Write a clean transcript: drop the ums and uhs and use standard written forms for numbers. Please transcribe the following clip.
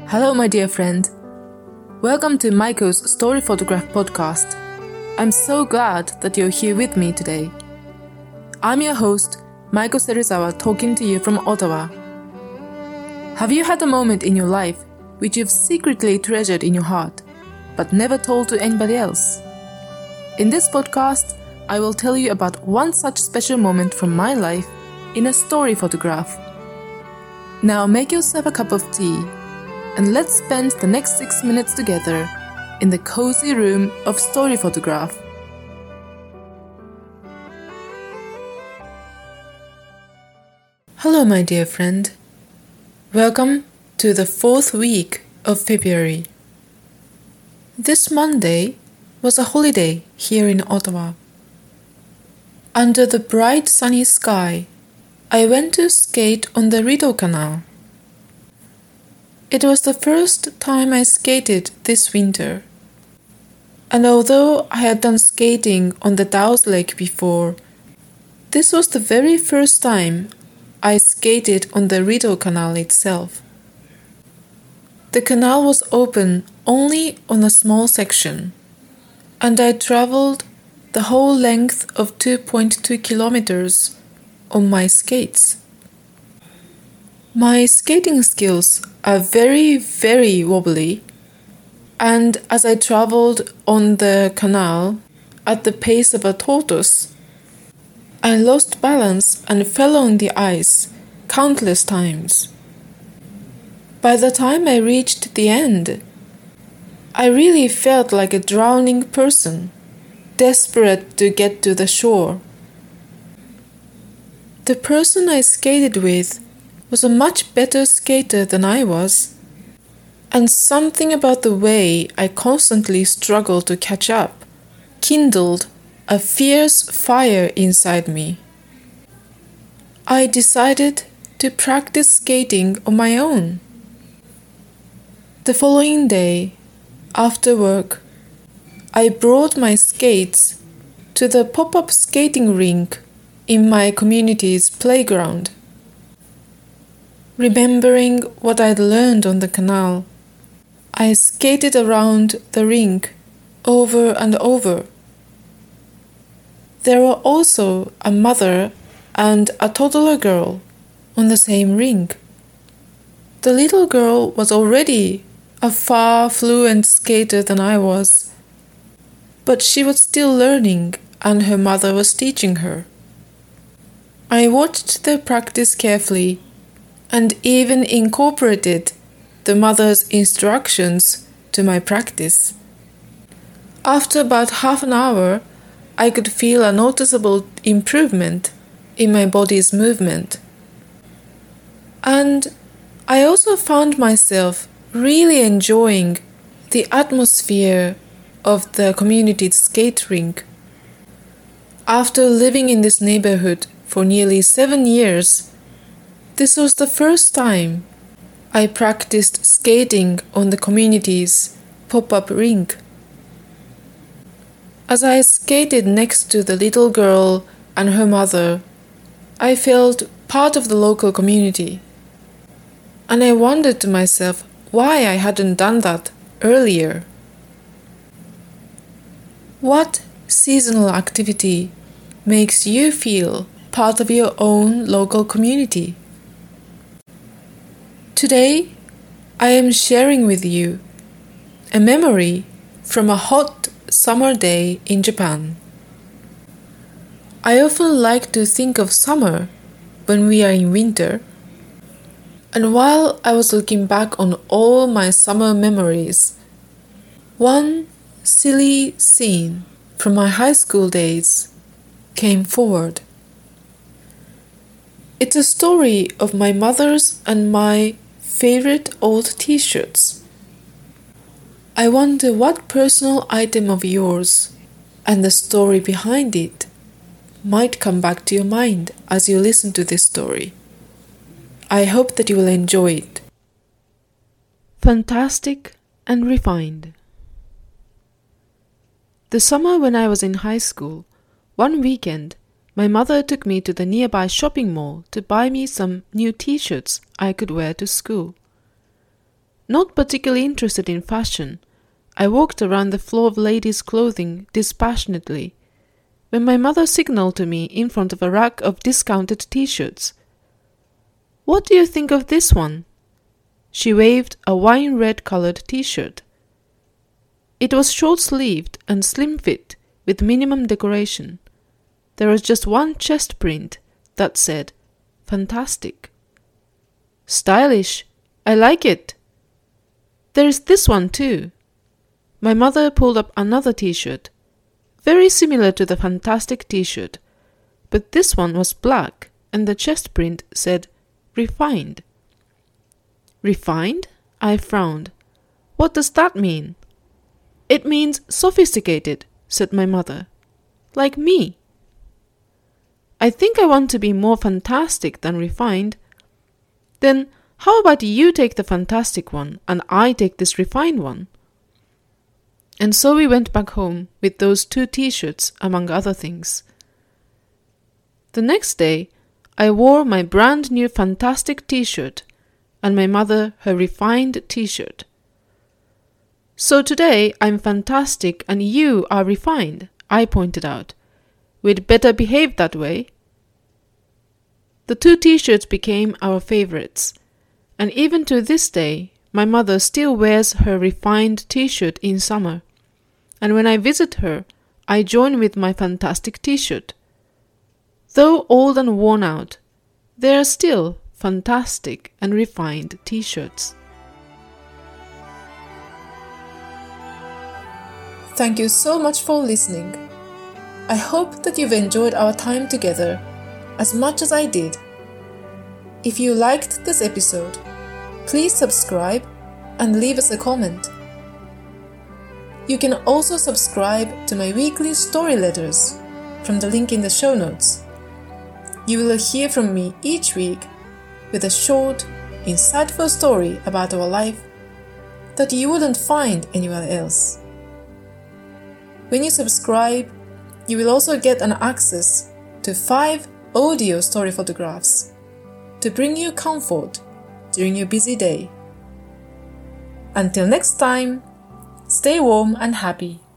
Hello, my dear friend. Welcome to Maiko's Story Photograph podcast. I'm so glad that you're here with me today. I'm your host, Maiko Serizawa, talking to you from Ottawa. Have you had a moment in your life which you've secretly treasured in your heart, but never told to anybody else? In this podcast, I will tell you about one such special moment from my life in a story photograph. Now make yourself a cup of tea and let's spend the next 6 minutes together in the cozy room of story photograph. Hello, my dear friend. Welcome to the 4th week of February. This Monday was a holiday here in Ottawa. Under the bright sunny sky, I went to skate on the Rideau Canal. It was the first time I skated this winter. And although I had done skating on the Dow's Lake before, this was the very first time I skated on the Rideau Canal itself. The canal was open only on a small section, and I traveled the whole length of 2.2 kilometers on my skates. My skating skills are very, very wobbly, and as I traveled on the canal at the pace of a tortoise, I lost balance and fell on the ice countless times. By the time I reached the end, I really felt like a drowning person, desperate to get to the shore. The person I skated with was a much better skater than I was, and something about the way I constantly struggled to catch up kindled a fierce fire inside me. I decided to practice skating on my own. The following day, after work, I brought my skates to the pop-up skating rink in my community's playground. Remembering what I'd learned on the canal, I skated around the rink over and over. There were also a mother and a toddler girl on the same rink. The little girl was already a far fluent skater than I was, but she was still learning and her mother was teaching her. I watched their practice carefully and even incorporated the mother's instructions to my practice. After about half an hour, I could feel a noticeable improvement in my body's movement. And I also found myself really enjoying the atmosphere of the community skate rink. After living in this neighborhood for nearly 7 years, this was the first time I practiced skating on the community's pop-up rink. As I skated next to the little girl and her mother, I felt part of the local community. And I wondered to myself why I hadn't done that earlier. What seasonal activity makes you feel part of your own local community? Today, I am sharing with you a memory from a hot summer day in Japan. I often like to think of summer when we are in winter, and while I was looking back on all my summer memories, one silly scene from my high school days came forward. It's a story of my mother's and my favorite old t-shirts. I wonder what personal item of yours and the story behind it might come back to your mind as you listen to this story. I hope that you will enjoy it. Fantastic and refined. The summer when I was in high school, one weekend, my mother took me to the nearby shopping mall to buy me some new t-shirts I could wear to school. Not particularly interested in fashion, I walked around the floor of ladies' clothing dispassionately, when my mother signaled to me in front of a rack of discounted t-shirts. "What do you think of this one?" She waved a wine-red-colored t-shirt. It was short-sleeved and slim-fit with minimum decoration. There was just one chest print that said, "Fantastic." "Stylish. I like it." "There is this one too." My mother pulled up another t-shirt, very similar to the Fantastic t-shirt, but this one was black and the chest print said, "Refined." "Refined?" I frowned. "What does that mean?" "It means sophisticated," said my mother. "Like me." "I think I want to be more fantastic than refined." "Then how about you take the fantastic one and I take this refined one?" And so we went back home with those 2 t-shirts among other things. The next day, I wore my brand new Fantastic t-shirt and my mother her refined t-shirt. "So today I'm fantastic and you are refined," I pointed out. "We'd better behave that way." The 2 t-shirts became our favorites, and even to this day, my mother still wears her refined t-shirt in summer, and when I visit her, I join with my Fantastic t-shirt. Though old and worn out, they are still fantastic and refined t-shirts. Thank you so much for listening. I hope that you've enjoyed our time together as much as I did. If you liked this episode, please subscribe and leave us a comment. You can also subscribe to my weekly story letters from the link in the show notes. You will hear from me each week with a short, insightful story about our life that you wouldn't find anywhere else. When you subscribe, you will also get an access to 5 audio story photographs to bring you comfort during your busy day. Until next time, stay warm and happy.